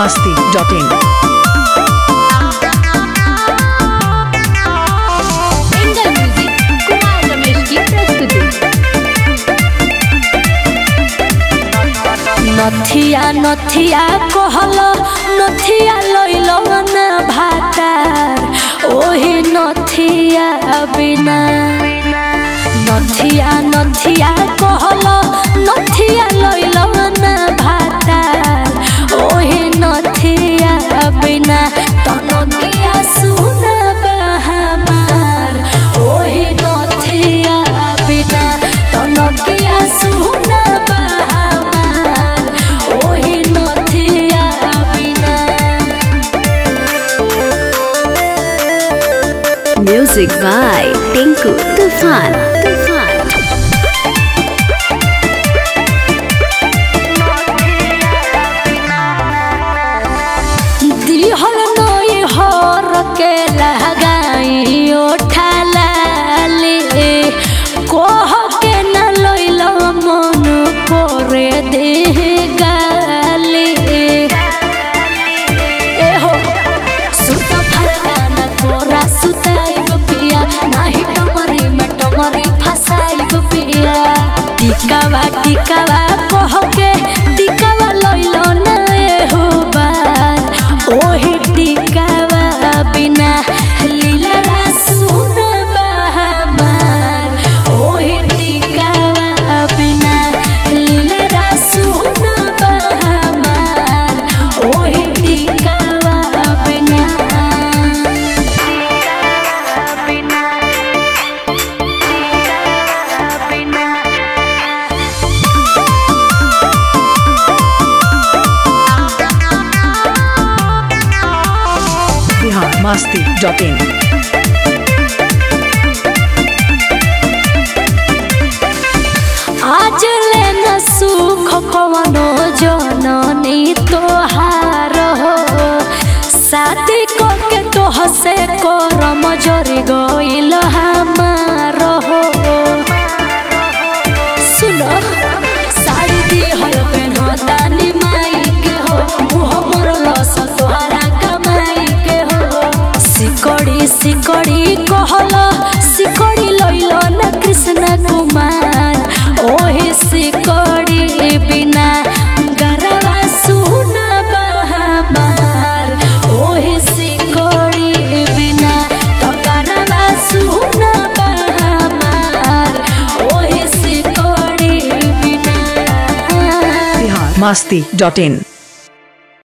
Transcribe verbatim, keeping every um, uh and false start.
masti dot in. नथिया नथिया कहलो नथिया लइलो ना भातार ओही नथिया बिना नथिया नथिया कहलो नथिया लइलो ना भातार ओही नथिया बिना तो नथिया सुना बहमार ओही नथिया बिना तो नथिया सुना Music by Tinku Tufan. Tufan. दिहल नई हर के लगाई ओठालाली कोह के न लइल मन करे दे गाली ए हो सुत फरकाना तोरा सुताई पिया नाही टमरी में टमरी फसाई पिया टिकावा टिकावा कह के टिकावा लइल ना हो बार ओही टिकावा बिना लीला सुना बहमार ओही टिकावा बिना लीला सुना बहमार ओही टिकावा बिना masti dot in. आज ले न सुख कवनो जननी तोहार हो शादी को के तोह से करम जरी गइल हमार हो सुनो साड़ी दी हल पेनतानी माई के हो मुह मोर लस तोहरा कमाई के हो सिकड़ी सिकड़ी कहलो सिकड़ी लइल ना कृष्ण कुमार ओही सिकड़ी बिना गरवा सुना बहमार ओही सिकड़ी बिना तो गरवा सुना बहमार ओही सिकड़ी बिना masti dot in.